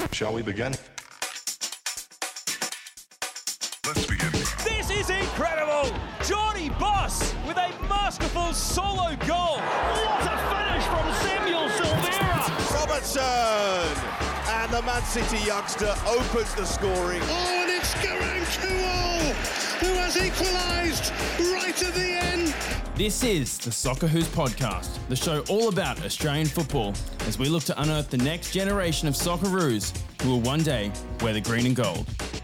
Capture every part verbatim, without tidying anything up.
Shall we begin? Let's begin. This is incredible! Johnny Boss with a masterful solo goal. What a finish from Samuel Silvera! Robertson! And the Man City youngster opens the scoring. Oh, and it's Garankuo who has equalised right at the end. This is the Soccer Who's podcast, the show all about Australian football, as we look to unearth the next generation of Socceroos who will one day wear the green and gold.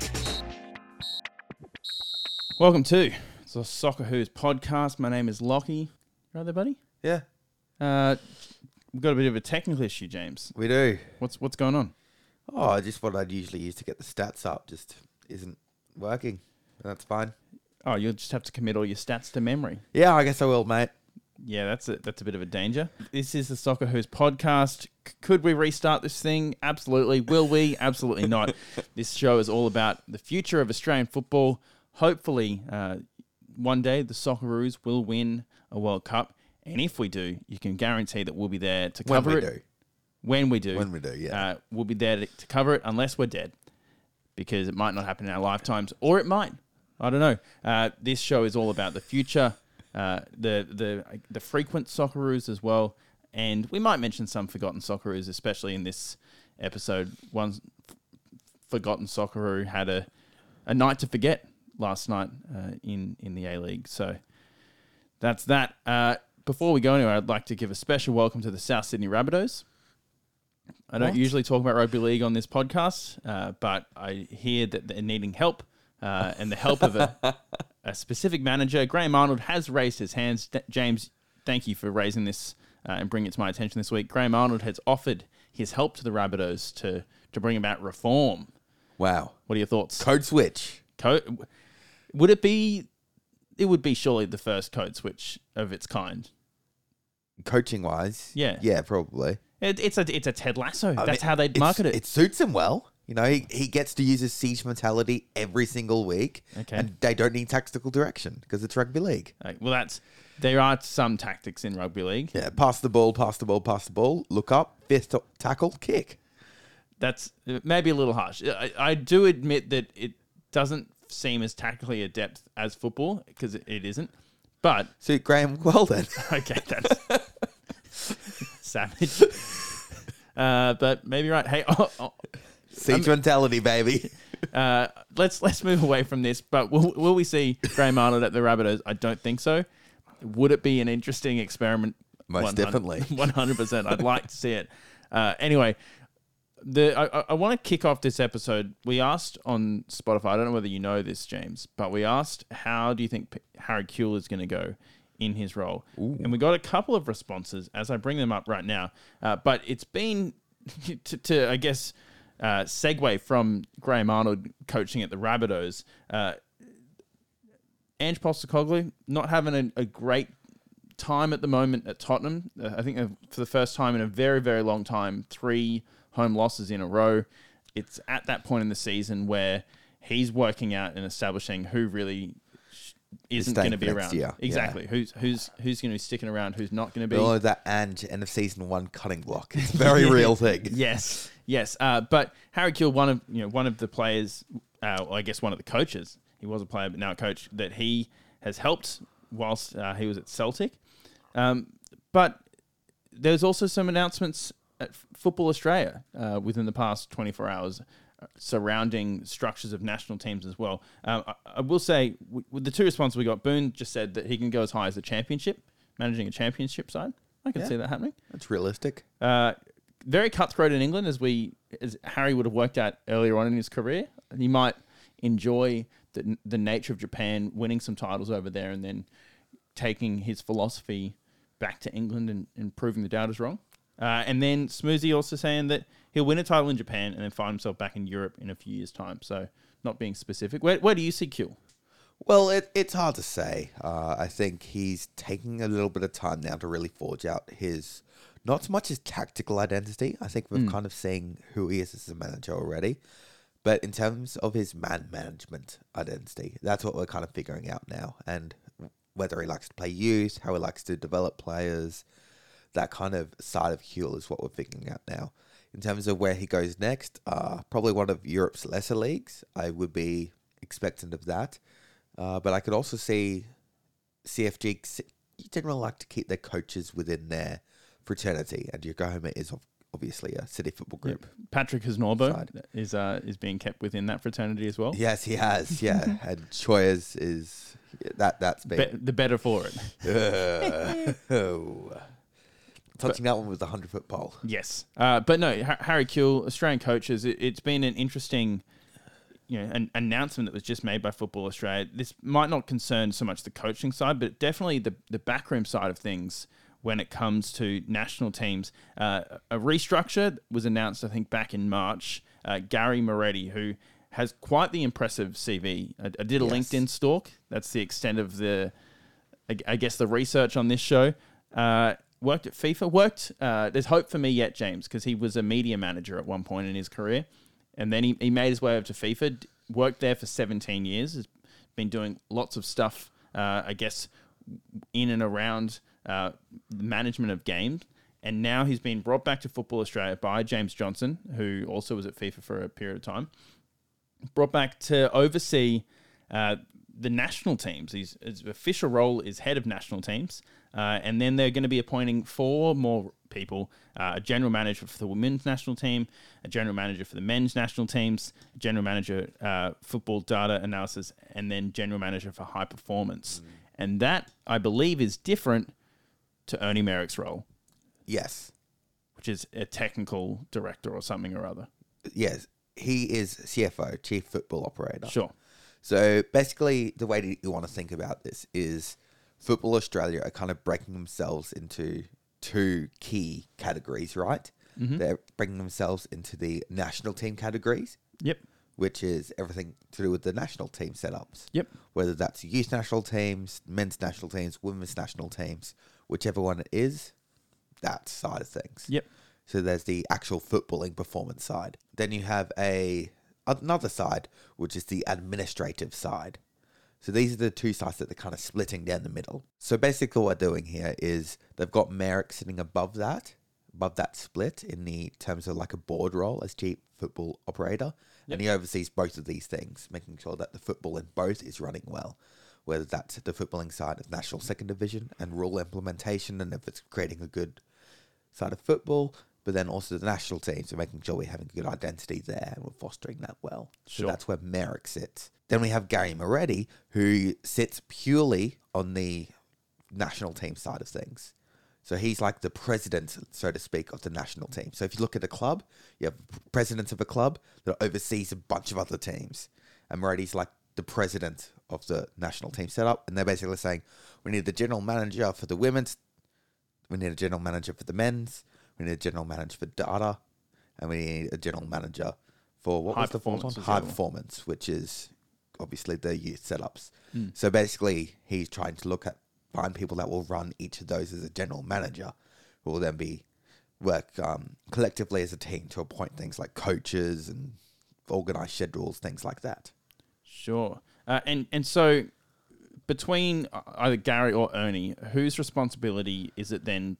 Welcome to the Soccer Who's podcast. My name is Lockie. You right there, buddy? Yeah, Uh, we've got a bit of a technical issue, James. we do. What's what's going on? Oh, just what I'd usually use to get the stats up just isn't working. That's fine. Oh, you'll just have to commit all your stats to memory. Yeah, I guess I will, mate. Yeah, that's a, that's a bit of a danger. This is the Soccer Who's podcast. C- could we restart this thing? Absolutely. Will we? Absolutely not. This show is all about the future of Australian football. Hopefully, uh, one day the Socceroos will win a World Cup. And if we do, you can guarantee that we'll be there to When cover we it. do. When we do. When we do, yeah. Uh, we'll be there to, to cover it unless we're dead. Because it might not happen in our lifetimes. Or it might. I don't know. Uh, this show is all about the future, uh, the the the frequent Socceroos as well, and we might mention some forgotten Socceroos, especially in this episode. One f- forgotten Socceroo had a, a night to forget last night uh, in in the A League. So that's that. Uh, before we go anywhere, I'd like to give a special welcome to the South Sydney Rabbitohs. I don't What? usually talk about rugby league on this podcast, uh, but I hear that they're needing help. Uh, and the help of a, a specific manager. Graham Arnold has raised his hands. D- James, thank you for raising this uh, and bringing it to my attention this week. Graham Arnold has offered his help to the Rabbitohs to, to bring about reform. Wow. What are your thoughts? Code switch. Co- would it be... It would be surely the first code switch of its kind. Coaching wise. Yeah. Yeah, probably. It, it's, a, it's a Ted Lasso. I That's mean, how they'd it's- market it. It suits him well. You know, he, he gets to use his siege mentality every single week. Okay. And they don't need tactical direction because it's rugby league. Like, well, that's... There are some tactics in rugby league. Yeah, pass the ball, pass the ball, pass the ball. Look up, fifth t- tackle, kick. That's uh, maybe a little harsh. I, I do admit that it doesn't seem as tactically adept as football, because it, it isn't. But, Suit Graham well then. okay, that's savage. Uh, but maybe right. Hey, oh, oh, Siege mentality, baby. uh, let's let's move away from this. But will, will we see Graham Arnold at the Rabbitohs? I don't think so. Would it be an interesting experiment? Most one hundred definitely. one hundred percent. I'd like to see it. Uh, anyway, the I, I- I want to kick off this episode. We asked on Spotify, I don't know whether you know this, James, but we asked, how do you think P- Harry Kewell is going to go in his role? And we got a couple of responses as I bring them up right now. Uh, but it's been, to, to I guess, uh, segue from Graham Arnold coaching at the Rabbitohs, uh, Ange Postecoglou not having a, a great time at the moment at Tottenham. Uh, I think uh, for the first time in a very, very long time, three home losses in a row. It's at that point in the season where he's working out and establishing who really sh- isn't staying going to be for next around. year. Exactly. Yeah. Who's who's who's going to be sticking around? Who's not going to be? We all know that and end of season one cutting block. It's a very real thing. Yes, yes. Uh, but Harry Kewell, one of you know one of the players, uh, well, I guess one of the coaches. He was a player, but now a coach that he has helped whilst uh, he was at Celtic. Um, but there's also some announcements at F- Football Australia uh, within the past twenty-four hours uh, surrounding structures of national teams as well. Um, I, I will say, w- with the two responses we got, Boone just said that he can go as high as the championship, managing a championship side. I can Yeah. see that happening. That's realistic. Uh, very cutthroat in England, as we as Harry would have worked out earlier on in his career. He might enjoy the the nature of Japan, winning some titles over there, and then taking his philosophy back to England and, and proving the doubters wrong. Uh, and then Smoothie also saying that he'll win a title in Japan and then find himself back in Europe in a few years' time. So not being specific. Where where do you see Kewell? Well, it, it's hard to say. Uh, I think he's taking a little bit of time now to really forge out his, not so much his tactical identity. I think we're kind of seeing who he is as a manager already. But in terms of his man management identity, that's what we're kind of figuring out now. And whether he likes to play youth, how he likes to develop players, that kind of side of Kewell is what we're figuring out now. in terms of where he goes next, uh, probably one of Europe's lesser leagues. I would be expectant of that. Uh, but I could also see C F G, you generally like to keep their coaches within their fraternity, and Yokohama is obviously a City Football Group. Yep. Patrick Hasnorbo side. is uh, is being kept within that fraternity as well. Yes, he has, yeah. And Choyers is, that, that's been... Be- the better for it. Uh, oh. Touching that one with the hundred-foot pole. Yes. Uh, but no, H- Harry Kewell, Australian coaches, it, it's been an interesting... you know, an announcement that was just made by Football Australia. This might not concern so much the coaching side, but definitely the, the backroom side of things when it comes to national teams. Uh, a restructure was announced, I think, back in March. Uh, Gary Moretti, who has quite the impressive C V. I, I did a Yes. LinkedIn stalk. That's the extent of the, I, I guess, the research on this show. Uh, worked at FIFA. Worked, uh, there's hope for me yet, James, because he was a media manager at one point in his career. And then he, he made his way over to FIFA, d- worked there for seventeen years, has been doing lots of stuff, uh, I guess, in and around uh, the management of games. And now he's been brought back to Football Australia by James Johnson, who also was at FIFA for a period of time. Brought back to oversee uh, the national teams. His, his official role is head of national teams. Uh, and then they're going to be appointing four more people, uh, a general manager for the women's national team, a general manager for the men's national teams, a general manager uh, football data analysis, and then general manager for high performance. Mm. And that, I believe, is different to Ernie Merrick's role. Yes. Which is a technical director or something or other. Yes. He is C F O, Chief Football Operator. Sure. So basically, the way that you want to think about this is Football Australia are kind of breaking themselves into two key categories, right? Mm-hmm. They're bringing themselves into the national team categories. Yep. Which is everything to do with the national team setups. Yep. Whether that's youth national teams, men's national teams, women's national teams, whichever one it is, that side of things. Yep. So there's the actual footballing performance side. Then you have a another side, which is the administrative side. So these are the two sides that they're kind of splitting down the middle. So basically what they're doing here is they've got Merrick sitting above that, above that split in the terms of like a board role as chief football operator. Yep. And he oversees both of these things, making sure that the football in both is running well, whether that's the footballing side of National Second Division and rule implementation, and if it's creating a good side of football, but then also the national teams, so making sure we're having a good identity there and we're fostering that well. Sure. So that's where Merrick sits. Then we have Gary Moretti, who sits purely on the national team side of things. So he's like the president, so to speak, of the national team. So if you look at a club, you have president of a club that oversees a bunch of other teams. And Moretti's like the president of the national team setup. And they're basically saying, we need the general manager for the women's, we need a general manager for the men's, we need a general manager for data, and we need a general manager for what High was the fourth one? performance as High well. performance, which is obviously the youth setups. Mm. So basically, he's trying to look at find people that will run each of those as a general manager, who will then be work um, collectively as a team to appoint things like coaches and organize schedules, things like that. Sure. Uh, and, and so between either Gary or Ernie, whose responsibility is it then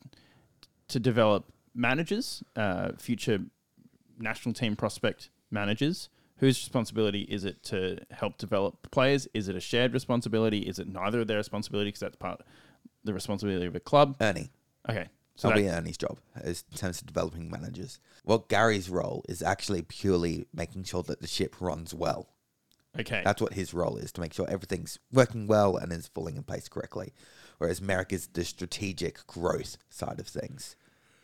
to develop managers, uh, future national team prospect managers? Whose responsibility is it to help develop players? Is it a shared responsibility? Is it neither of their responsibility because that's part of the responsibility of a club? Ernie. Okay. So That'll that, be Ernie's job as in terms of developing managers. Well, Gary's role is actually purely making sure that the ship runs well. okay. That's what his role is, to make sure everything's working well and is falling in place correctly. Whereas Merrick is the strategic growth side of things.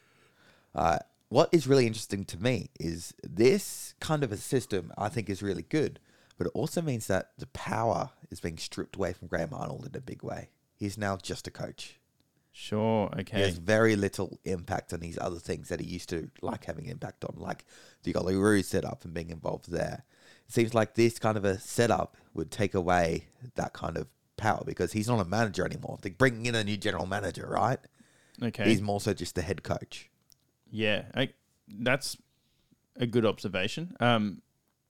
Uh, what is really interesting to me is this kind of a system I think is really good, but it also means that the power is being stripped away from Graham Arnold in a big way. He's now just a coach. Sure. He Okay. has very little impact on these other things that he used to like having impact on, like the Olyroos setup and being involved there. It seems like this kind of a setup would take away that kind of power because he's not a manager anymore. They're bringing in a new general manager, right? Okay. He's more so just the head coach. Yeah, I, that's a good observation. Um,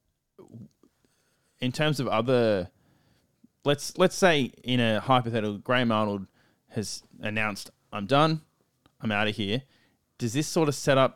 in terms of other, let's let's say in a hypothetical, Graham Arnold has announced, "I'm done, I'm out of here." Does this sort of set up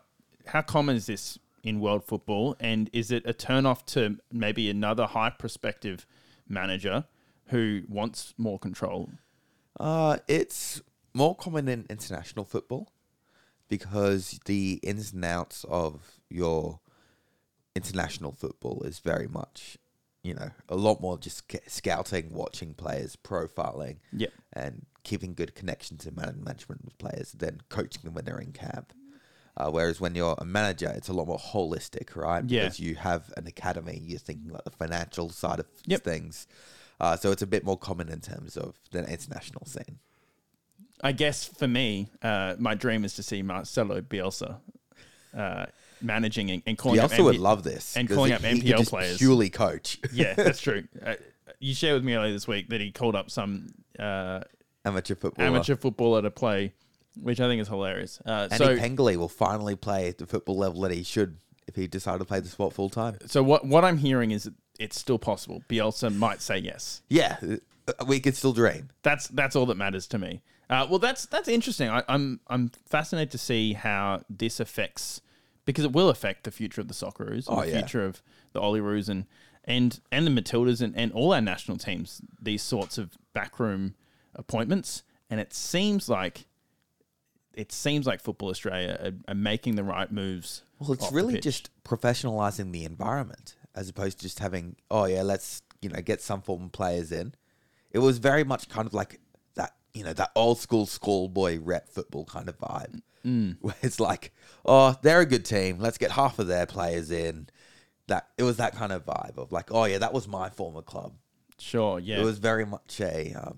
how common is this in world football? And is it a turn off to maybe another high prospective manager who wants more control? Uh, it's more common in international football because the ins and outs of your international football is very much, you know, a lot more just sc- scouting, watching players, profiling, Yep. and keeping good connections and man- management with players, then coaching them when they're in camp. Uh, whereas when you're a manager, it's a lot more holistic, right? Yeah. Because you have an academy, you're thinking like the financial side of Yep. things. Uh, so it's a bit more common in terms of the international scene. I guess for me, uh, my dream is to see Marcelo Bielsa uh, managing and, and calling Bielsa up M P- would love this. and 'cause calling he- up he M P L could just players. purely coach. Yeah, that's true. Uh, you shared with me earlier this week that he called up some uh, Amateur football. amateur footballer to play, which I think is hilarious. Uh, Andy so, Pengoli will finally play at the football level that he should if he decided to play the sport full time. so what what I'm hearing is that it's still possible. Bielsa might say yes. Yeah, uh, we could still dream. That's that's all that matters to me. Uh, well, that's that's interesting. I, I'm I'm fascinated to see how this affects, because it will affect the future of the Socceroos, and Oh, the yeah. future of the Olyroos and and and the Matildas and, and all our national teams. These sorts of backroom appointments, and it seems like it seems like Football Australia are, are making the right moves. Well, it's off the really pitch. just professionalizing the environment as opposed to just having, oh yeah, let's, you know, get some form of players in. It was very much kind of like that, you know, that old school schoolboy rep football kind of vibe. Mm. Where it's like, oh, they're a good team. Let's get half of their players in. That it was that kind of vibe of like, oh yeah, that was my former club. Sure, yeah. It was very much a, um,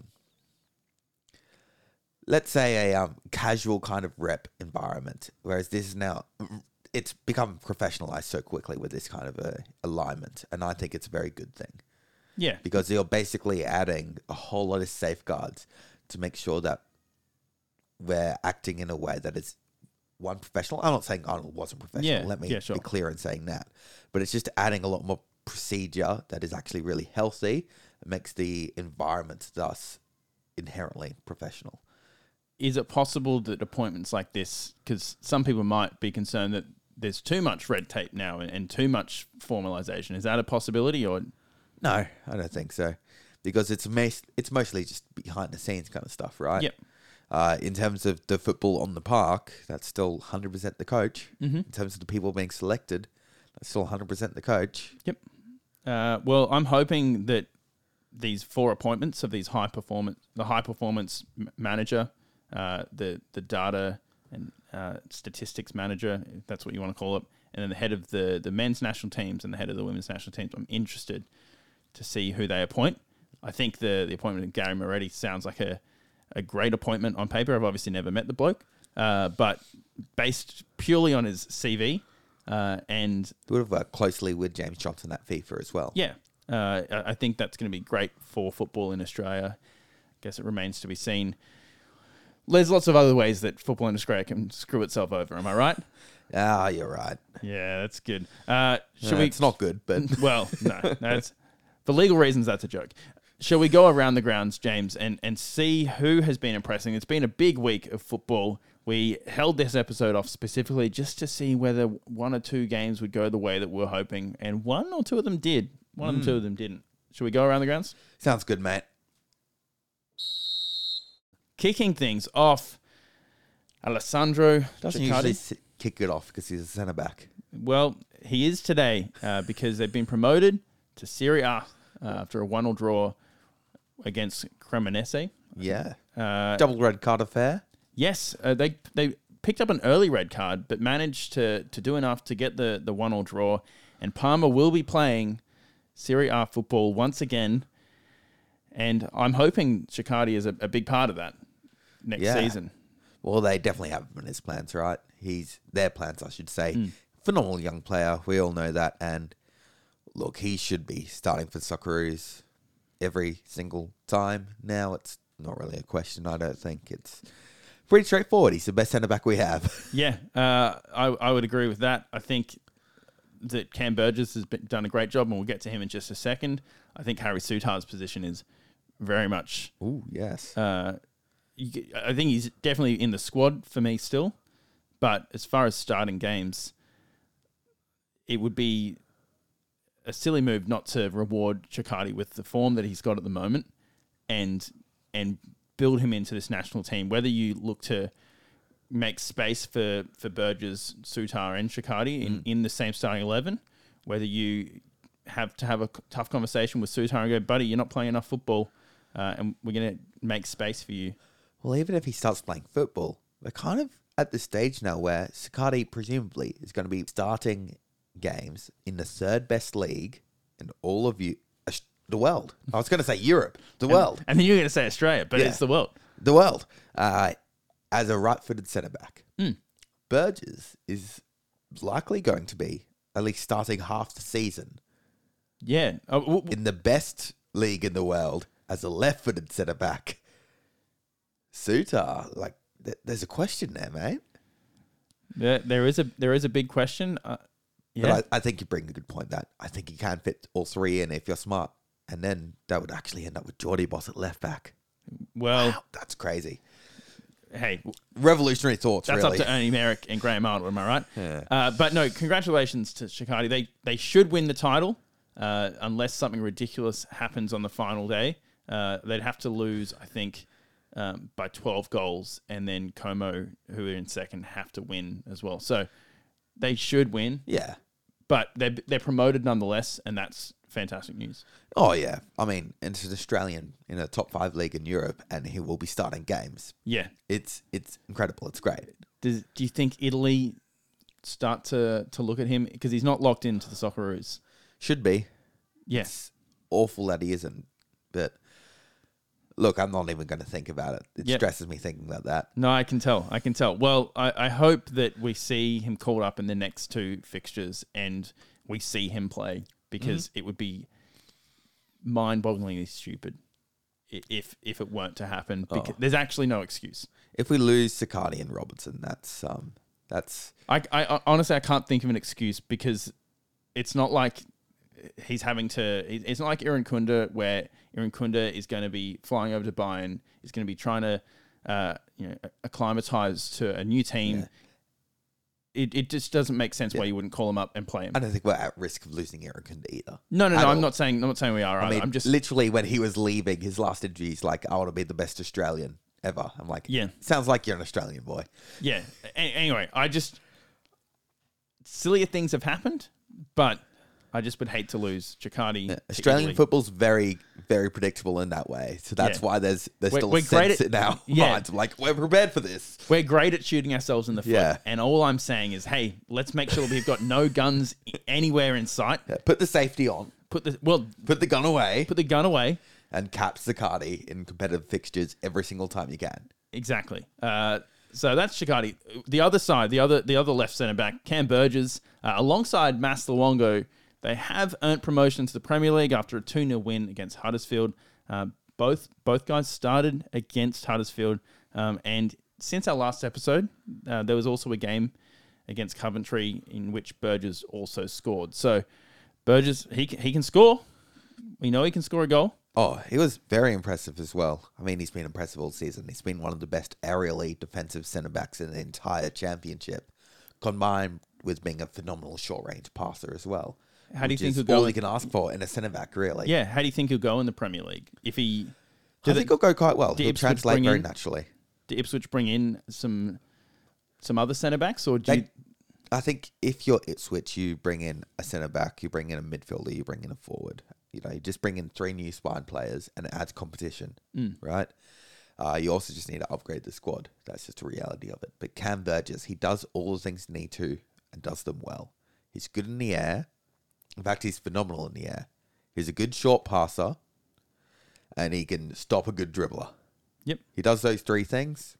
let's say a um, casual kind of rep environment. Whereas this is now, it's become professionalized so quickly with this kind of a alignment. And I think it's a very good thing yeah. because you're basically adding a whole lot of safeguards to make sure that we're acting in a way that is one professional. I'm not saying Arnold wasn't professional. Yeah, Let me yeah, sure. be clear in saying that. But it's just adding a lot more procedure that is actually really healthy. It makes the environment thus inherently professional. Is it possible that appointments like this, because some people might be concerned that there's too much red tape now and, and too much formalization, is that a possibility? Or No, I don't think so. Because it's mas- it's mostly just behind the scenes kind of stuff, right? Yep. Uh, in terms of the football on the park, that's still one hundred percent the coach. Mm-hmm. In terms of the people being selected, that's still one hundred percent the coach. Yep. Uh, well, I'm hoping that these four appointments of these high performance, the high performance m- manager, uh, the the data and uh, statistics manager, if that's what you want to call it, and then the head of the the men's national teams and the head of the women's national teams. I'm interested to see who they appoint. I think the the appointment of Gary Moretti sounds like a a great appointment on paper. I've obviously never met the bloke, uh, but based purely on his C V uh, and He would have worked closely with James Johnson at FIFA as well. yeah, uh, I I think that's going to be great for football in Australia. I guess it remains to be seen. There's lots of other ways that football in Australia can screw itself over. Am I right? Ah, you're right. Yeah, that's good. Uh, should Uh, we? It's not good, but Well, no, that's for legal reasons. That's a joke. Shall we go around the grounds, James, and, and see who has been impressing? It's been a big week of football. We held this episode off specifically just to see whether one or two games would go the way that we we're hoping, and one or two of them did. One Hmm. or two of them didn't. Shall we go around the grounds? sounds good, mate. Kicking things off, Alessandro Doesn't Ciccardi. usually s- kick it off because he's a centre back. Well, he is today uh, because they've been promoted to Serie A uh, after a one-all draw against Cremonese. Yeah. Uh, Double red card affair. yes, uh, they they picked up an early red card, but managed to to do enough to get the the one-all draw. And Parma will be playing Serie A football once again, and I'm hoping Ciccardi is a, a big part of that next Yeah. season. Well, they definitely have him in his plans, right? He's their plans, I should say. Hmm. Phenomenal young player. We all know that. And look, he should be starting for Socceroos every single time. Now it's not really a question. I don't think it's pretty straightforward. He's the best centre back we have. Yeah, uh, I I would agree with that. I think that Cam Burgess has been, done a great job, and we'll get to him in just a second. I think Harry Souttar's position is very much. Ooh, yes. Uh, you, I think he's definitely in the squad for me still, but as far as starting games, it would be a silly move not to reward Chicardi with the form that he's got at the moment and and build him into this national team. Whether you look to make space for, for Burgess, Sutar and Chicardi in, mm. in the same starting eleven, whether you have to have a tough conversation with Sutar and go, buddy, you're not playing enough football, uh, and we're going to make space for you. Well, even if he starts playing football, we're kind of at the stage now where Chicardi presumably is going to be starting games in the third best league in all of you, the world. I was going to say Europe, the and, world. And then you're going to say Australia, but yeah. it's the world. The world. Uh, as a right-footed centre-back. Mm. Burgess is likely going to be at least starting half the season. Yeah. Uh, w- w- in the best league in the world as a left-footed centre-back. Sutar, like, th- there's a question there, mate. There, there is a there is a big question. Uh, yeah. But I, I think you bring a good point that I think you can fit all three in if you're smart. And then that would actually end up with Geordie Boss at left-back. Well, wow, that's crazy. Hey, revolutionary thoughts. That's really. up to Ernie Merrick and Graham Arnold, am I right? Yeah. Uh, but no, congratulations to Chicardi. They they should win the title uh, unless something ridiculous happens on the final day. Uh, they'd have to lose, I think, um, by twelve goals, and then Como, who are in second, have to win as well. So they should win. Yeah, but they're they're promoted nonetheless, and that's fantastic news. Oh, yeah. I mean, it's an Australian in a top five league in Europe, and he will be starting games. Yeah. It's it's incredible. It's great. Does, do you think Italy start to, to look at him? Because he's not locked into the Socceroos. Should be. Yes. It's awful that he isn't. But, look, I'm not even going to think about it. It yep. stresses me thinking about that. No, I can tell. I can tell. Well, I, I hope that we see him called up in the next two fixtures and we see him play. Because mm-hmm. it would be mind-bogglingly stupid if if it weren't to happen. Because oh. There's actually no excuse. If we lose Chicardi and Robertson, that's um that's. I, I honestly I can't think of an excuse because it's not like he's having to. It's not like Iran Kunda where Iran Kunda is going to be flying over to Bayern. Is going to be trying to uh, you know acclimatize to a new team. Yeah. It it just doesn't make sense yeah. why you wouldn't call him up and play him. I don't think we're at risk of losing Iran Kunda either. No, no, no. I'm not saying I'm not saying we are. I mean, I'm just literally when he was leaving his last interview, he's like, "I want to be the best Australian ever." I'm like, "Yeah, sounds like you're an Australian boy." Yeah. A- anyway, I just sillier things have happened, but I just would hate to lose Chicardi. Yeah, Australian football's very, very predictable in that way. So that's yeah. why there's there's we're, still we're a sense at, in our yeah. minds. Like, we're prepared for this. We're great at shooting ourselves in the foot. Yeah. And all I'm saying is, hey, let's make sure we've got no guns anywhere in sight. Yeah, put the safety on. Put the well, put the gun away. Put the gun away. And cap Chicardi in competitive fixtures every single time you can. Exactly. Uh, so that's Chicardi. The other side, the other the other left centre back, Cam Burgess, uh, alongside Mas Luongo. They have earned promotion to the Premier League after a two nil win against Huddersfield. Uh, both both guys started against Huddersfield. Um, and since our last episode, uh, there was also a game against Coventry in which Burgess also scored. So Burgess, he, he can score. We know he can score a goal. Oh, he was very impressive as well. I mean, he's been impressive all season. He's been one of the best aerially defensive centre-backs in the entire championship, combined with being a phenomenal short-range passer as well. How do you think he'll go? All he can ask for in a centre back, really. Yeah. How do you think he'll go in the Premier League? If he, I think he'll go quite well. He'll Ipswich translate very in, naturally. Do Ipswich bring in some some other centre backs, or do they, you? I think if you're Ipswich, you bring in a centre back, you bring in a midfielder, you bring in a forward. You know, you just bring in three new spine players, and it adds competition, mm. right? Uh, you also just need to upgrade the squad. That's just the reality of it. But Cam Burgess, he does all the things you need to, and does them well. He's good in the air. In fact, he's phenomenal in the air. He's a good short passer, and he can stop a good dribbler. Yep. He does those three things.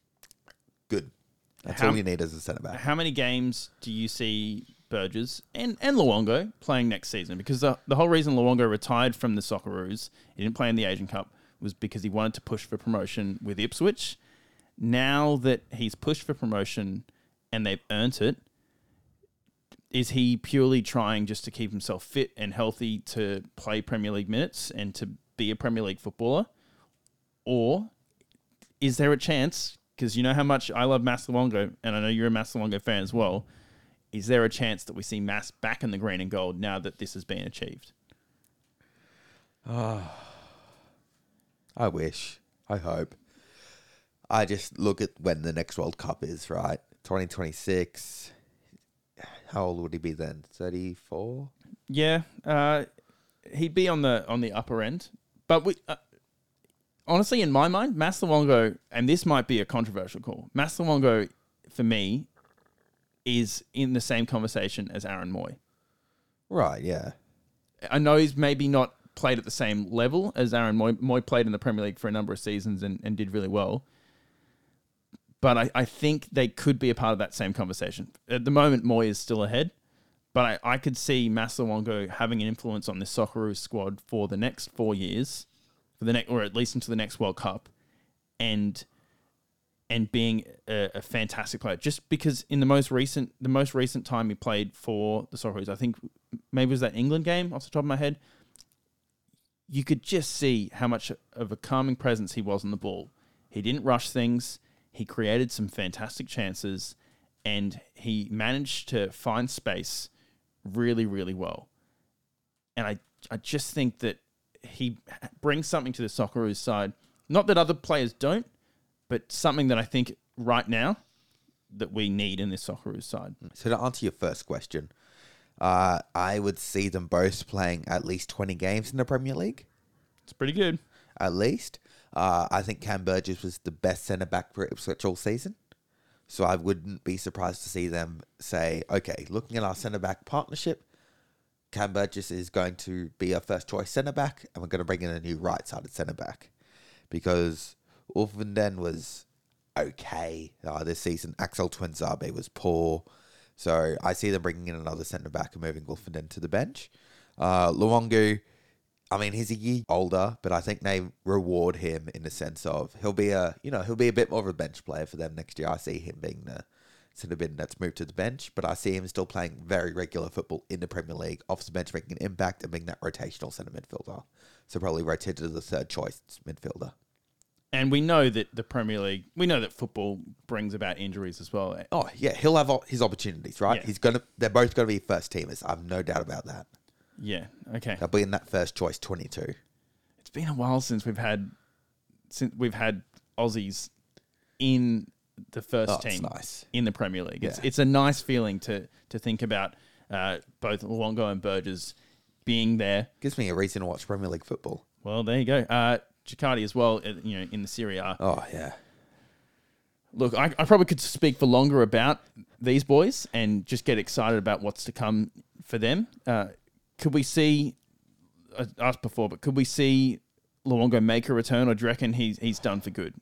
Good. That's how, all you need as a centre-back. How many games do you see Burgess and, and Luongo playing next season? Because the, the whole reason Luongo retired from the Socceroos, he didn't play in the Asian Cup, was because he wanted to push for promotion with Ipswich. Now that he's pushed for promotion and they've earned it, is he purely trying just to keep himself fit and healthy to play Premier League minutes and to be a Premier League footballer? Or is there a chance, because you know how much I love Mas Luongo, and I know you're a Mas Luongo fan as well, Is there a chance that we see Mass back in the green and gold now that this has been achieved? I wish. I hope. I just look at when the next World Cup is, right? twenty twenty-six. How old would he be then? thirty-four? Yeah, uh, he'd be on the on the upper end. But we, uh, honestly, in my mind, Mas Luongo, and this might be a controversial call, Mas Luongo, for me, is in the same conversation as Aaron Moy. Right, yeah. I know he's maybe not played at the same level as Aaron Moy. Moy played in the Premier League for a number of seasons and, and did really well. But I, I think they could be a part of that same conversation. At the moment, Moy is still ahead. But I, I could see Mas Luongo having an influence on this Socceroos squad for the next four years, for the next, or at least into the next World Cup, and and being a, a fantastic player. Just because in the most recent the most recent time he played for the Socceroos, I think maybe it was that England game off the top of my head, you could just see how much of a calming presence he was on the ball. He didn't rush things. He created some fantastic chances, and he managed to find space really, really well. And I, I just think that he brings something to the Socceroos side. Not that other players don't, but something that I think right now that we need in this Socceroos side. So to answer your first question, uh, I would see them both playing at least twenty games in the Premier League. It's pretty good. At least. Uh, I think Cam Burgess was the best centre-back for Ipswich all season. So I wouldn't be surprised to see them say, okay, looking at our centre-back partnership, Cam Burgess is going to be our first-choice centre-back, and we're going to bring in a new right-sided centre-back. Because Wolfenden was okay uh, this season. Axel Tuanzebe was poor. So I see them bringing in another centre-back and moving Wolfenden to the bench. Uh, Luongo, I mean, he's a year older, but I think they reward him in the sense of he'll be a, you know, he'll be a bit more of a bench player for them next year. I see him being the centre mid that's moved to the bench, but I see him still playing very regular football in the Premier League, off the bench, making an impact and being that rotational centre midfielder. So probably rotated to the third choice midfielder. And we know that the Premier League, we know that football brings about injuries as well. Oh yeah, he'll have his opportunities, right? Yeah. He's gonna, they're both gonna be first teamers. I've no doubt about that. Yeah, okay. They'll be in that first choice twenty-two. It's been a while since we've had since we've had Aussies in the first Oh, it's team nice. in the Premier League. It's Yeah. it's a nice feeling to to think about uh, both Luongo and Burgess being there. Gives me a reason to watch Premier League football. Well, there you go. Uh, Gicardi as well, uh, you know, in the Serie A. Oh yeah. Look, I, I probably could speak for longer about these boys and just get excited about what's to come for them. Uh, could we see, I asked before, but could we see Luongo make a return, or do you reckon he's, he's done for good?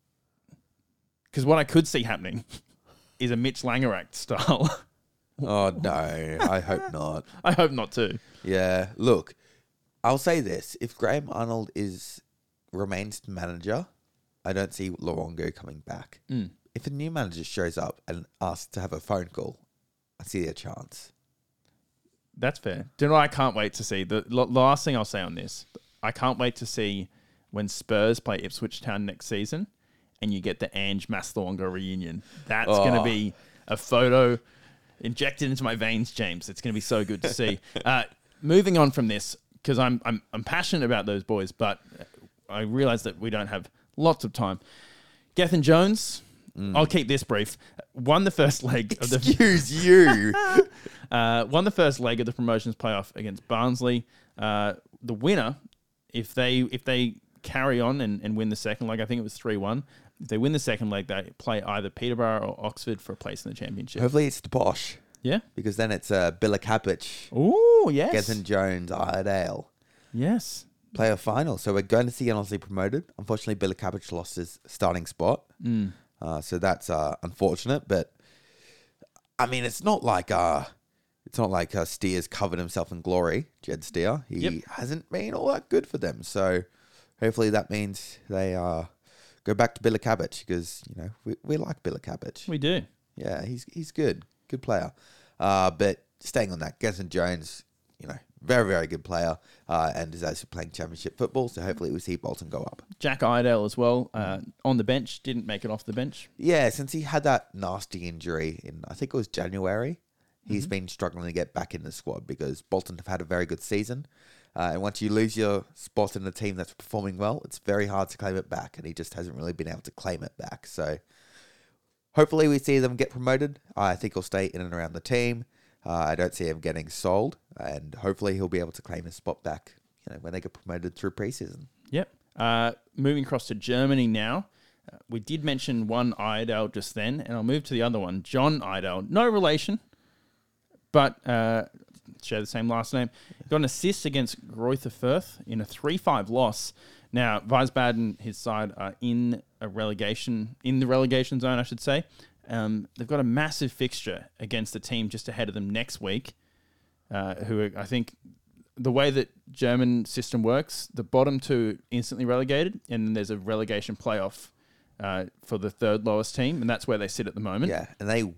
Because what I could see happening is a Mitch Langerack style. Oh no, I hope not. I hope not too. Yeah, look, I'll say this: if Graham Arnold is remains manager, I don't see Luongo coming back. Mm. If a new manager shows up and asks to have a phone call, I see a chance. That's fair. Do you know what I can't wait to see? The, the last thing I'll say on this, I can't wait to see when Spurs play Ipswich Town next season and you get the Ange Mas Luongo reunion. That's Oh. going to be a photo injected into my veins, James. It's going to be so good to see. uh, moving on from this, because I'm, I'm, I'm passionate about those boys, but I realize that we don't have lots of time. Gethin Jones, I'll keep this brief, won the first leg of the... Excuse you. Uh, won the first leg of the promotions playoff against Barnsley. Uh, the winner, if they if they carry on and, and win the second leg, I think it was three one. If they win the second leg, they play either Peterborough or Oxford for a place in the championship. Hopefully it's the Bosch, Yeah. because then it's uh, Bilikapic, Oh yes. Gethin Jones, Iredale. Yes. Playoff final. So we're going to see an Aussie promoted. Unfortunately, Bilikapic lost his starting spot. Mm. Uh, so that's uh, unfortunate. But, I mean, it's not like... Uh, It's not like uh, Steer's covered himself in glory, Jed Steer. He Yep. hasn't been all that good for them. So hopefully that means they uh, go back to Bilikapic, because, you know, we, we like Bilikapic. We do. Yeah, he's he's good. Good player. Uh, but staying on that, Gethin Jones, you know, very, very good player, uh, and is actually playing championship football. So hopefully we see Bolton go up. Jack Iredale as well, uh, on the bench, didn't make it off the bench. Yeah, since he had that nasty injury in, I think it was January, he's Mm-hmm. been struggling to get back in the squad because Bolton have had a very good season. Uh, and once you lose your spot in a team that's performing well, it's very hard to claim it back. And he just hasn't really been able to claim it back. So hopefully we see them get promoted. I think he'll stay in and around the team. Uh, I don't see him getting sold. And hopefully he'll be able to claim his spot back, you know, when they get promoted through preseason. Yep. Uh, moving across to Germany now. Uh, we did mention one Iredale just then, and I'll move to the other one. John Iredale. No relation, but uh, share the same last name. Got an assist against Greuther Fürth in a three five loss. Now, Wiesbaden, his side, are in a relegation, in the relegation zone, I should say. Um, they've got a massive fixture against the team just ahead of them next week, uh, who are, I think, the way that German system works, the bottom two instantly relegated, and then there's a relegation playoff uh, for the third lowest team, and that's where they sit at the moment. Yeah, and they...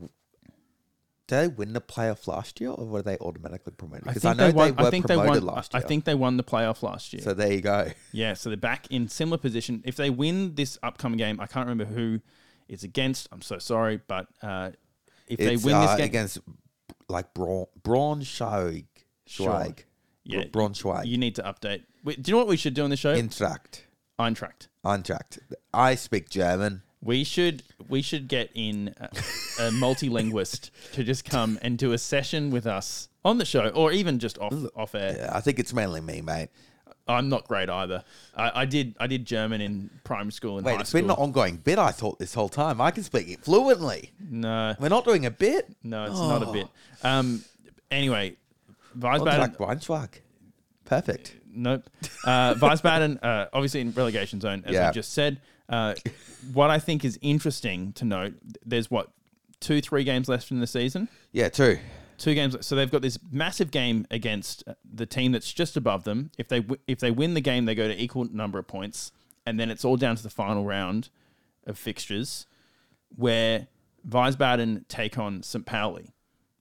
Did they win the playoff last year, or were they automatically promoted? I Because think I know they won. they were I think they promoted won. last I year. think they won the playoff last year. So there you go. Yeah, so they're back in similar position. If they win this upcoming game, I can't remember who it's against. I'm so sorry, but uh, if It's they win uh, this game against like Braun, Braunschweig. Sure. Schweig. yeah, Braunschweig. you need to update. Wait, do you know what we should do on the show? Eintracht. Eintracht. Eintracht. I speak German. We should we should get in a, a multilinguist to just come and do a session with us on the show, or even just off off air. Yeah, I think it's mainly me, mate. I'm not great either. I, I did I did German in primary school and Wait, high it's school. been an ongoing bit, I thought, this whole time. I can speak it fluently. no, We're not doing a bit. no, it's not a bit. Um, anyway, Eintracht Wiesbaden. Braunschweig. Perfect. Nope. Uh, Wiesbaden, uh, obviously in relegation zone, as Yeah. we just said. Uh, what I think is interesting to note, there's what, two, three games left in the season? Yeah, two. Two games. So they've got this massive game against the team that's just above them. If they w- if they win the game, they go to equal number of points, and then it's all down to the final round of fixtures, where Wiesbaden take on Saint Pauli.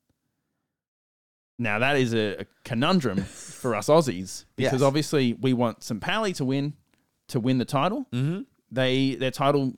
Now that is a, a conundrum for us Aussies because Yes. obviously we want Saint Pauli to win to win the title. Mm-hmm. They their title,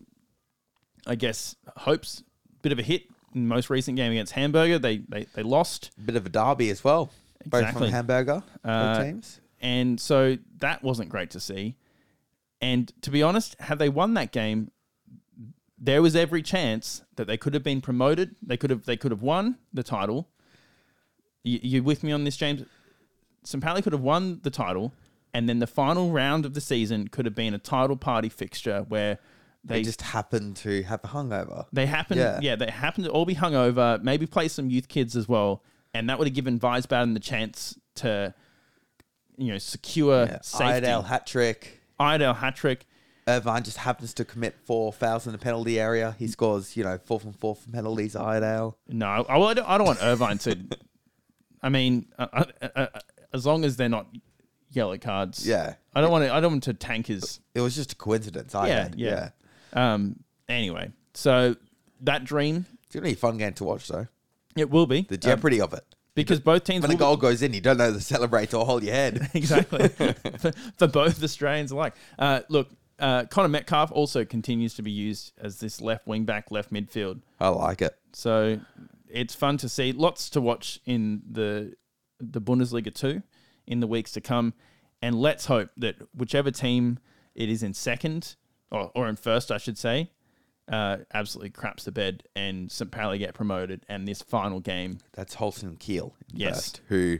I guess, hopes bit of a hit in the most recent game against Hamburger. They they they lost. Bit of a derby as well. Both Exactly. from Hamburger. Uh, both teams. And so that wasn't great to see. And to be honest, had they won that game, there was every chance that they could have been promoted. They could have they could have won the title. You, you with me on this, James? Saint Pauli could have won the title, and then the final round of the season could have been a title party fixture where They, they just happened to have a hungover. They happen, yeah. Yeah. they happen to all be hungover. Maybe play some youth kids as well, and that would have given Wiesbaden the chance to, you know, secure Yeah. safety. Iredale hat trick. Iredale hat trick. Irvine just happens to commit four fouls in the penalty area. He scores, you know, four from four from penalties. Iredale. No, I, I don't. I don't want Irvine to. I mean, uh, uh, uh, as long as they're not yellow cards. Yeah. I don't want to. I don't want to tank his. It was just a coincidence. I Yeah, think. yeah. Um. Anyway, so that dream, It's going to be a fun game to watch, though. it will be The um, jeopardy of it. because both teams When a will be- goal goes in, you don't know whether to celebrate or hold your head. exactly for, for both Australians alike. Uh, look, uh, Connor Metcalf also continues to be used as this left wing back, left midfield. I like it. So it's fun to see. Lots to watch in the the Bundesliga too in the weeks to come. And let's hope that whichever team it is in second or, or in first, I should say, uh, absolutely craps the bed and Saint Pauli get promoted. And this final game, That's Holsten Kiel, in Yes. first, who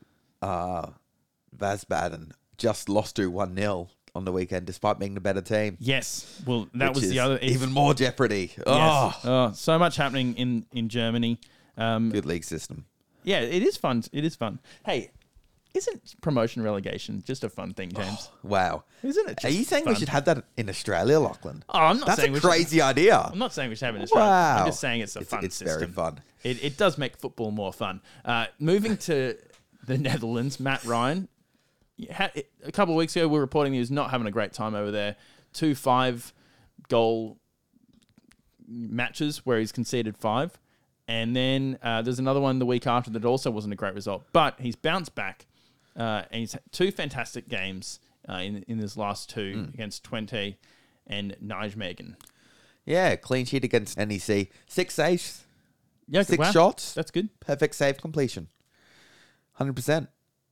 uh, Wiesbaden just lost to one nil on the weekend, despite being the better team. yes, well, that which was is the other. it's- even more jeopardy. Yes. Oh, Oh, so much happening in, in Germany. Um, good league system. yeah, it is fun. It is fun. Hey, isn't promotion relegation just a fun thing, James? Wow. Isn't it Are just you saying fun? we should have that in Australia, Lachlan? Oh, I'm not That's saying a we should- crazy idea. I'm not saying we should have it in Australia. Wow. I'm just saying it's a It's- fun it's system. very fun. It, it does make football more fun. Uh, moving to the Netherlands, Matt Ryan. Had, a couple of weeks ago, we were reporting he was not having a great time over there. Two five goal matches where he's conceded five. And then uh, there's another one the week after that also wasn't a great result. But he's bounced back. Uh, and he's had two fantastic games uh, in in his last two Mm. against Twente and Nijmegen. Yeah, clean sheet against N E C. Six saves. Yeah, Six wow. shots. That's good. Perfect save completion. one hundred percent.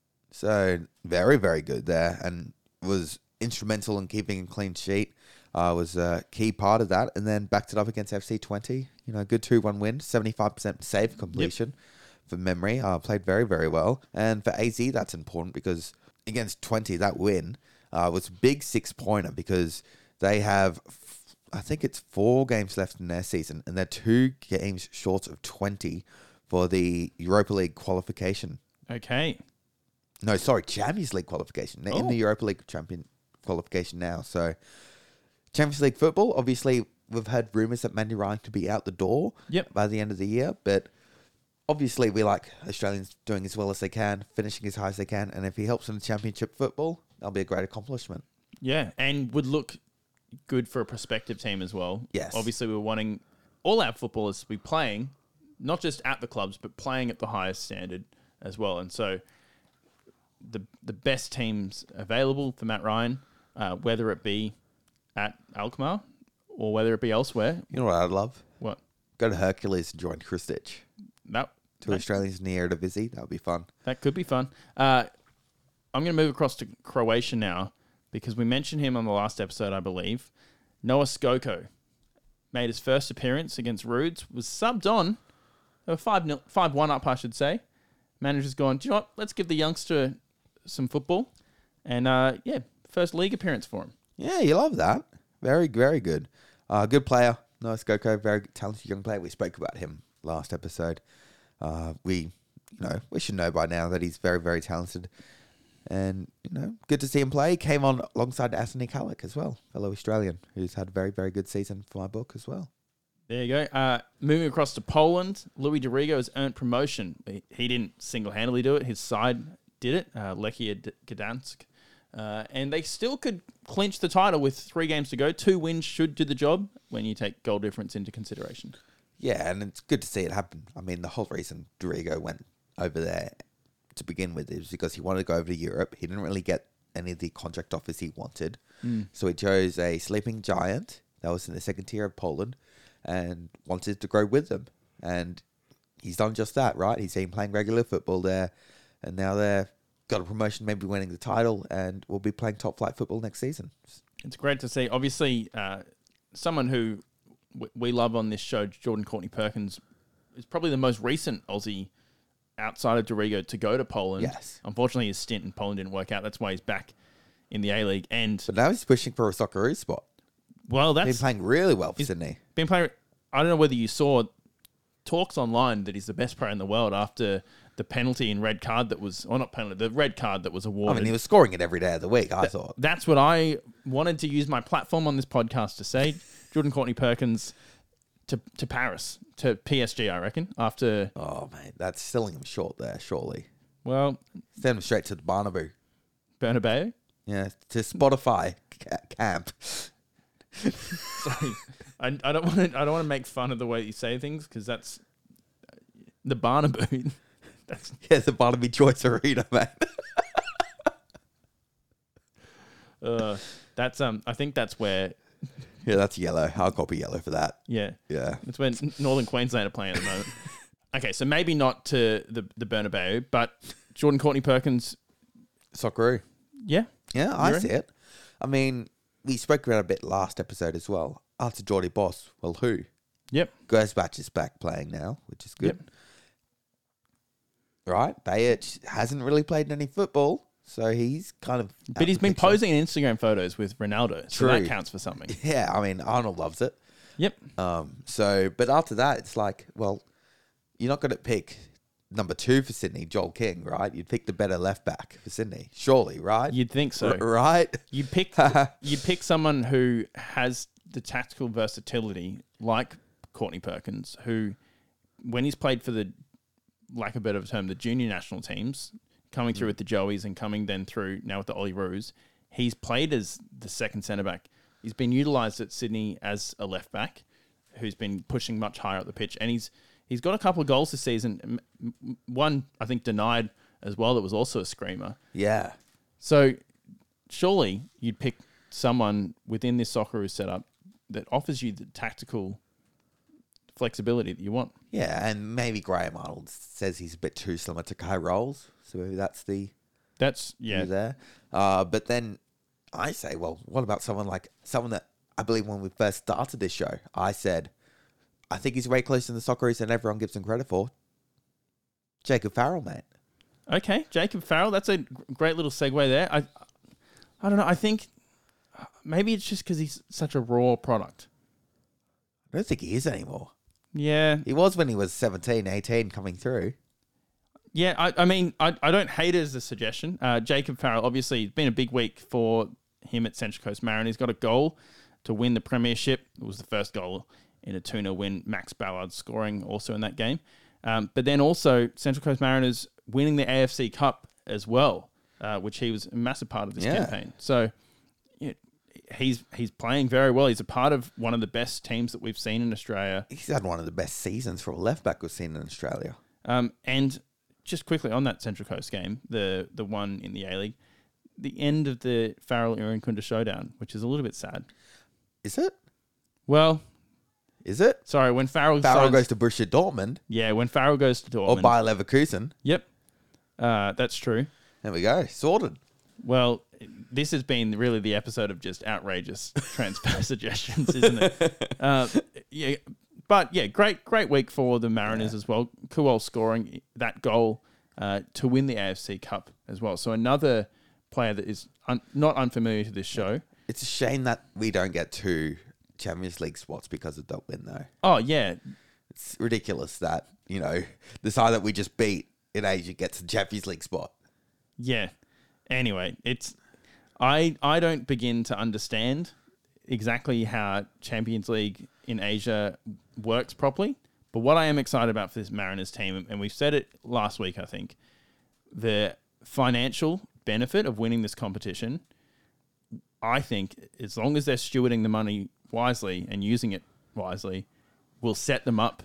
So, very, very good there. And was instrumental in keeping a clean sheet. Uh, was a key part of that. And then backed it up against F C twenty. You know, good two one win. seventy-five percent save completion. Yep. For memory. Uh, played very, very well. And for A Z, that's important because against twenty, that win uh, was a big six-pointer because they have, f- I think it's four games left in their season, and they're two games short of twenty for the Europa League qualification. Okay. No, sorry, Champions League qualification. They're Oh. in the Europa League champion qualification now. So, Champions League football, obviously, we've had rumours that Mandy Ryan could be out the door Yep. by the end of the year, but obviously, we like Australians doing as well as they can, finishing as high as they can, and if he helps in the championship football, that'll be a great accomplishment. Yeah, and would look good for a prospective team as well. Yes. Obviously, we're wanting all our footballers to be playing, not just at the clubs, but playing at the highest standard as well. And so the the best teams available for Matt Ryan, uh, whether it be at Alkmaar or whether it be elsewhere. You know what I'd love? What? Go to Hercules and join Krstić. That, Two that, Australians in the Eredivisie. That would be fun. that could be fun. Uh, I'm going to move across to Croatia now because we mentioned him on the last episode, I believe. Noah Skoko made his first appearance against Rudes, was subbed on. They were five one up, I should say. Manager's gone, do you know what? Let's give the youngster some football. And, uh, yeah, first league appearance for him. Yeah, you love that. Very, very good. Uh, good player. Noah Skoko, very talented young player. We spoke about him last episode. Uh, we, you know, we should know by now that he's very, very talented. And, you know, good to see him play. He came on alongside Anthony Kalick as well, fellow Australian, who's had a very, very good season for my book as well. There you go. Uh, moving across to Poland, Louis Dorigo has earned promotion. He, he didn't single-handedly do it. His side did it, uh, Lechia Gdansk. Uh, and they still could clinch the title with three games to go. Two wins should do the job when you take goal difference into consideration. Yeah, and it's good to see it happen. I mean, the whole reason Dorigo went over there to begin with is because he wanted to go over to Europe. He didn't really get any of the contract offers he wanted. Mm. So he chose a sleeping giant that was in the second tier of Poland and wanted to grow with them. And he's done just that, right? He's been playing regular football there, and now they're got a promotion, maybe winning the title, and will be playing top flight football next season. It's great to see. Obviously, uh, someone who w- we love on this show, Jordan Courtney Perkins, is probably the most recent Aussie outside of Dorigo to go to Poland. Yes. Unfortunately, his stint in Poland didn't work out. That's why he's back in the A-League. And But now he's pushing for a Socceroos spot. well, that's Been playing really well for Sydney. been playing. I don't know whether you saw talks online that he's the best player in the world after the penalty and red card that was, or not penalty, the red card that was I awarded. mean, he was scoring it every day of the week, I thought. That's what I wanted to use my platform on this podcast to say. Jordan Courtney Perkins to to Paris, to P S G, I reckon, after... Oh, mate, that's selling him short there, surely. Well, Send him straight to the Barnaboo. Bernabeu. Yeah, to Spotify ca- camp. Sorry, I, I don't want to. I don't want to make fun of the way you say things because that's the Barnaboo. That's Yeah, the Barnaby Choice Arena, mate. uh, that's um. I think that's where. Yeah, that's yellow. I'll copy yellow for that. Yeah, Yeah. that's where Northern Queensland are playing at the moment. Okay, so maybe not to the the Bernabeu, but Jordan Courtney Perkins. Socceroo. Yeah, Yeah, I You see it. I mean, we spoke about it a bit last episode as well. After Geordie Boss, well, who? Yep. Gersbach is back playing now, which is good. Yep. Right? Bajic hasn't really played any football, so he's kind of... But he's been posing in Instagram photos with Ronaldo, so True. that counts for something. Yeah, I mean, Arnold loves it. Yep. Um, so, but after that, it's like, well, you're not going to pick number two for Sydney, Joel King, right? You'd pick the better left back for Sydney, surely, right? You'd think so. R- right? You pick you pick someone who has the tactical versatility, like Courtney Perkins, who, when he's played for the, lack of a better term, the junior national teams, coming through with the Joeys and coming then through now with the Ollie Roos, he's played as the second centre back. He's been utilised at Sydney as a left back, who's been pushing much higher up the pitch, and he's he's got a couple of goals this season. One, I think, denied as well. That was also a screamer. Yeah. So surely you'd pick someone within this Socceroo setup that offers you the tactical flexibility that you want. Yeah, and maybe Graham Arnold says he's a bit too similar to Kai Rolls, so maybe that's the That's yeah. there. Uh, but then I say, well, what about someone like someone that I believe when we first started this show, I said, I think he's way closer to the Socceroos than everyone gives him credit for. Jacob Farrell, mate. Okay, Jacob Farrell. That's a great little segue there. I, I don't know. I think maybe it's just because he's such a raw product. I don't think he is anymore. Yeah, He was when he was seventeen, eighteen coming through. yeah. I, I mean, I, I don't hate it as a suggestion. Uh, Jacob Farrell, obviously, it's been a big week for him at Central Coast Mariners. He's got a goal to win the premiership. It was the first goal in a two nil win. Max Ballard scoring also in that game. Um, but then also Central Coast Mariners winning the A F C Cup as well, uh, which he was a massive part of this Yeah. campaign. So yeah, he's he's playing very well. He's a part of one of the best teams that we've seen in Australia. He's had one of the best seasons for a left back we've seen in Australia. Um, and just quickly on that Central Coast game, the the one in the A-League, the end of the Farrell Irankunda showdown, which is a little bit sad. Is it? Well, Is it? sorry, when Farrell Farrell signs- goes to Borussia Dortmund yeah, when Farrell goes to or Dortmund, Bayer Leverkusen. yep, uh, that's true. There we go. Sorted. Well, this has been really the episode of just outrageous transfer suggestions, isn't it? Uh, yeah, but yeah, great, great week for the Mariners as well. Kuol scoring that goal uh, to win the A F C Cup as well. So another player that is un- not unfamiliar to this show. It's a shame that we don't get two Champions League spots because of that win, though. Oh yeah, It's ridiculous that, you know, the side that we just beat in Asia gets the Champions League spot. yeah. Anyway, it's I I don't begin to understand exactly how Champions League in Asia works properly. But what I am excited about for this Mariners team, and we've said it last week, I think, the financial benefit of winning this competition, I think, as long as they're stewarding the money wisely and using it wisely, will set them up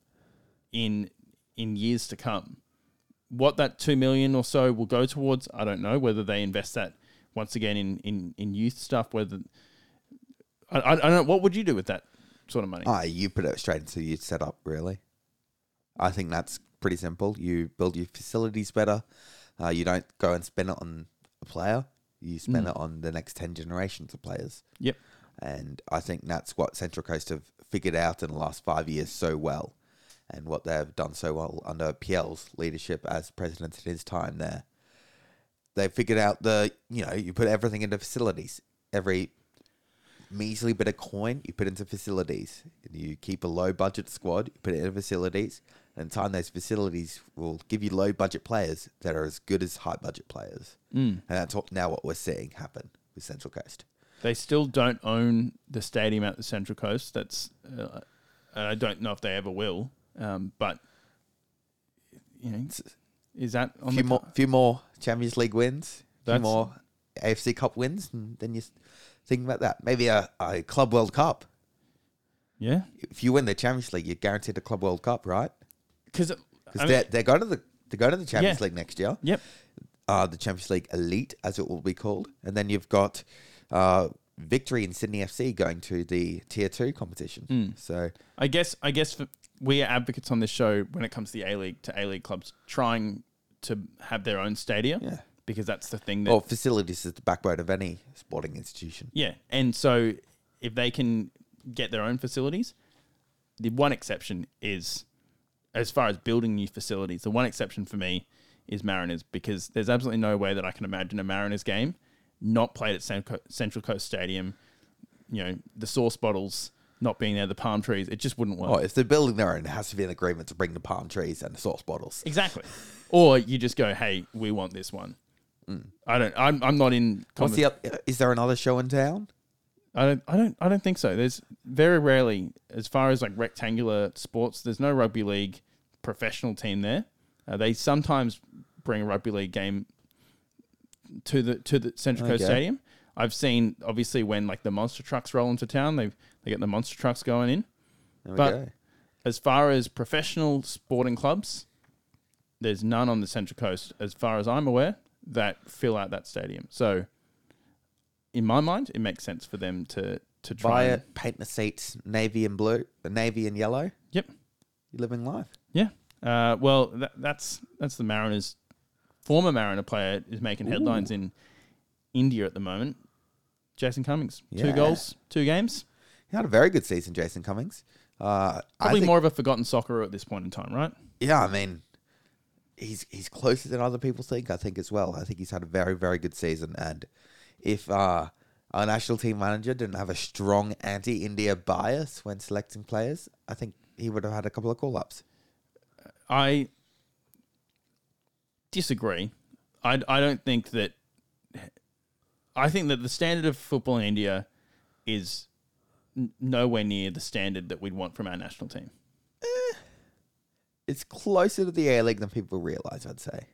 in in years to come. What that two million or so will go towards, I don't know. Whether they invest that once again in, in, in youth stuff, whether I, I, I don't know. What would you do with that sort of money? Ah, you put it straight into your setup, really. I think that's pretty simple. You build your facilities better. Uh, you don't go and spend it on a player. You spend it on the next ten generations of players. Yep. And I think that's what Central Coast have figured out in the last five years so well, and what they've done so well under P L's leadership as president in his time there. They figured out the, you know, you put everything into facilities. Every measly bit of coin you put into facilities. You keep a low budget squad, you put it into facilities, and in time those facilities will give you low budget players that are as good as high budget players. Mm. And that's what, now what we're seeing happen with Central Coast. They still don't own the stadium at the Central Coast. That's uh, I don't know if they ever will. Um, but you know, is that on A few the more, few more Champions League wins, a few That's- more A F C Cup wins, and then you think about that. Maybe a, a Club World Cup. Yeah, If you win the Champions League, you're guaranteed a Club World Cup, right? because Because they're, they're going to the they go to the Champions Yeah. League next year. Yep. Uh, the Champions League Elite, as it will be called, and then you've got uh, Victory in Sydney F C going to the Tier Two competition. Mm. So I guess I guess for, we are advocates on this show when it comes to the A League to A League clubs trying to have their own stadia. Yeah. Because that's the thing that well, facilities is the backbone of any sporting institution. yeah, and so if they can get their own facilities, the one exception is, as far as building new facilities, the one exception for me is Mariners, because there's absolutely no way that I can imagine a Mariners game not played at Central Coast Stadium. You know, the sauce bottles not being there, the palm trees, it just wouldn't work. Oh, if they're building their own, it has to be an agreement to bring the palm trees and the sauce bottles. Exactly. Or you just go, hey, we want this one. Mm. I don't. I'm. I'm not in. What's the? oth- Is there another show in town? I don't. I don't. I don't think so. There's very rarely, as far as like rectangular sports, there's no rugby league professional team there. Uh, they sometimes bring a rugby league game to the to the Central Coast Okay. Stadium. I've seen obviously when like the monster trucks roll into town, they they get the monster trucks going in. There we But go. as far as professional sporting clubs, there's none on the Central Coast, as far as I'm aware, that fill out that stadium. So, in my mind, it makes sense for them to to try. Buy and- it, paint the seats navy and blue, navy and yellow. Yep. You're living life. Yeah. Uh, well, that, that's that's the Mariners. Former Mariner player is making headlines in India at the moment. Jason Cummings, two Yeah. goals, two games. He had a very good season, Jason Cummings. Uh, I Probably think- more of a forgotten soccer at this point in time, right? Yeah, I mean, he's he's closer than other people think. I think as well. I think he's had a very very good season, and if uh, our national team manager didn't have a strong anti-India bias when selecting players, I think he would have had a couple of call-ups. I disagree. I, I don't think that. I think that the standard of football in India is n- nowhere near the standard that we'd want from our national team. It's closer to the A League than people realize, I'd say.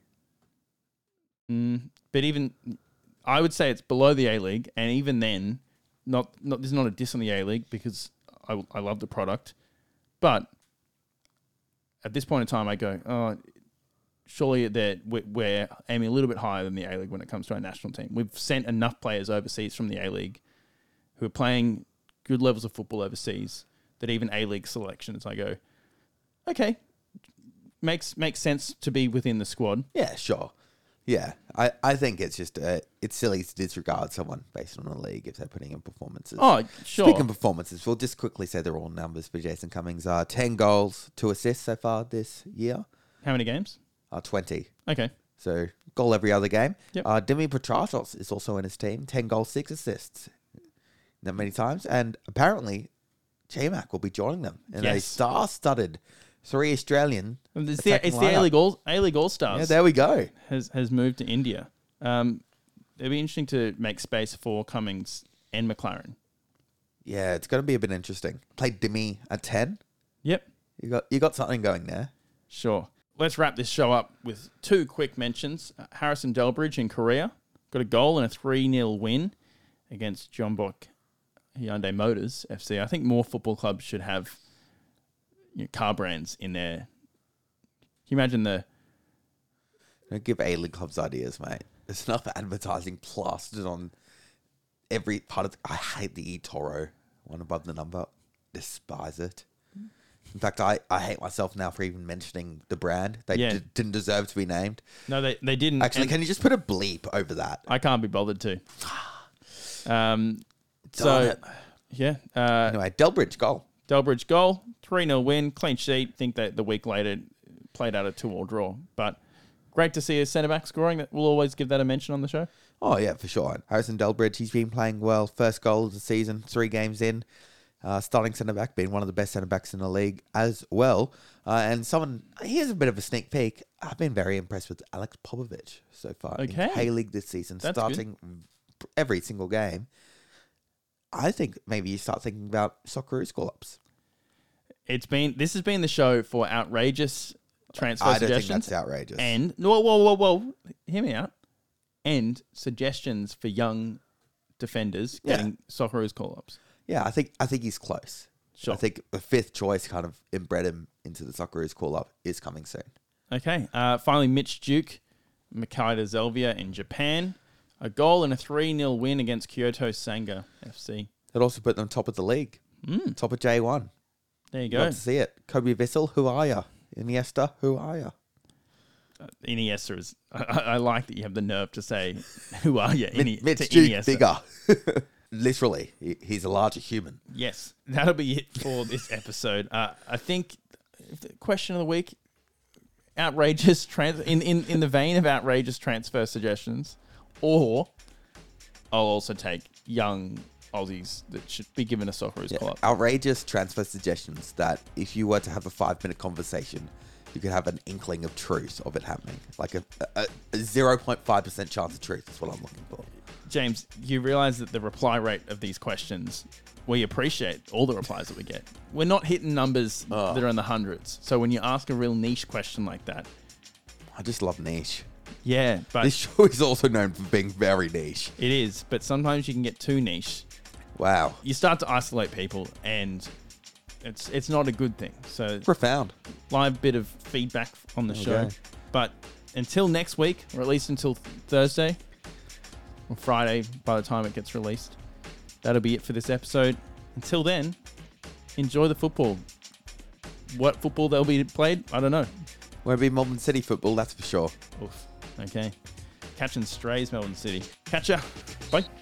Mm, but even, I would say it's below the A League, and even then, not not this is not a diss on the A League because I I love the product, but at this point in time, I go, oh, surely that we're, we're aiming a little bit higher than the A League when it comes to our national team. We've sent enough players overseas from the A League who are playing good levels of football overseas that even A League selections, I go, okay, makes makes sense to be within the squad. Yeah, sure. Yeah, I, I think it's just uh, it's silly to disregard someone based on a league if they're putting in performances. Oh, sure. Speaking of performances, we'll just quickly say they're all numbers for Jason Cummings. Uh, ten goals, two assists so far this year. How many games? Uh, twenty. Okay. So goal every other game. Yep. Uh, Dimi Petratos is also in his team. ten goals, six assists. That many times. And apparently, J-Mac will be joining them in a Yes. star-studded three Australian It's the, attacking it's the lineup. A-League All, A-League All-Stars. Yeah, there we go. has has moved to India. Um, it'd be interesting to make space for Cummings and McLaren. Yeah, it's going to be a bit interesting. Played Dimi at ten. Yep, You got you got something going there. sure. Let's wrap this show up with two quick mentions. Uh, Harrison Delbridge in Korea got a goal and a three nil win against Jeonbuk Hyundai Motors F C. I think more football clubs should have, you know, car brands in there. Can you imagine the... Don't give A-League clubs ideas, mate. There's enough advertising plastered on every part of... The, I hate the eToro one above the number. Despise it. In fact, I, I hate myself now for even mentioning the brand. They Yeah. d- didn't deserve to be named. No, they, they didn't. Actually, and can you just put a bleep over that? I can't be bothered to. Um, Darn so, it. yeah. Uh, Anyway, Delbridge goal. Delbridge goal, three nil win, clean sheet. Think that the week later played out a two-all draw. But great to see a centre-back scoring. That We'll always give that a mention on the show. Oh, yeah, for sure. Harrison Delbridge, he's been playing well. First goal of the season, three games in. Uh, starting centre-back, being one of the best centre-backs in the league as well. Uh, and someone, here's a bit of a sneak peek. I've been very impressed with Alex Popovich so far Okay. in K-League this season, That's starting every single game. I think maybe you start thinking about Socceroos call-ups. It's been This has been the show for outrageous transfer I don't think suggestions. that's outrageous. And, whoa, whoa, whoa, whoa, hear me out. And suggestions for young defenders Yeah. getting Socceroos call-ups. Yeah, I think I think he's close. Sure. I think the fifth choice kind of inbred him into the Socceroos call-up is coming soon. Okay. Uh, finally, Mitch Duke, Makita Zelvia in Japan. A goal and a three nil win against Kyoto Sanga F C. It also put them top of the league, Mm, top of J one. there you go. Love to see it. Kobe Vissel, who are ya? Iniesta, who are ya? Iniesta is. I, I I like that you have the nerve to say, "Who are you?" Ini- Mitch to Duke, Iniesta. bigger. Literally, he- he's a larger human. Yes, that'll be it for this episode. Uh, I think the question of the week: outrageous trans in, in in the vein of outrageous transfer suggestions, or I'll also take young Aussies that should be given a Socceroos Yeah, call-up. outrageous transfer suggestions that if you were to have a five-minute conversation, you could have an inkling of truth of it happening. Like a, a, a zero point five percent chance of truth is what I'm looking for. James, you realize that the reply rate of these questions, we appreciate all the replies that we get. We're not hitting numbers Oh. that are in the hundreds. So when you ask a real niche question like that, I just love niche. yeah, but This show is also known for being very niche. it is. But sometimes you can get too niche. Wow. You start to isolate people, and it's it's not a good thing. So Profound. live bit of feedback on the show. Okay. But until next week, or at least until Thursday or Friday by the time it gets released, that'll be it for this episode. Until then, enjoy the football. What football they'll be played, I don't know. Won't be Melbourne City football, that's for sure. Oof. Okay. Catching strays, Melbourne City. Catch ya. Bye.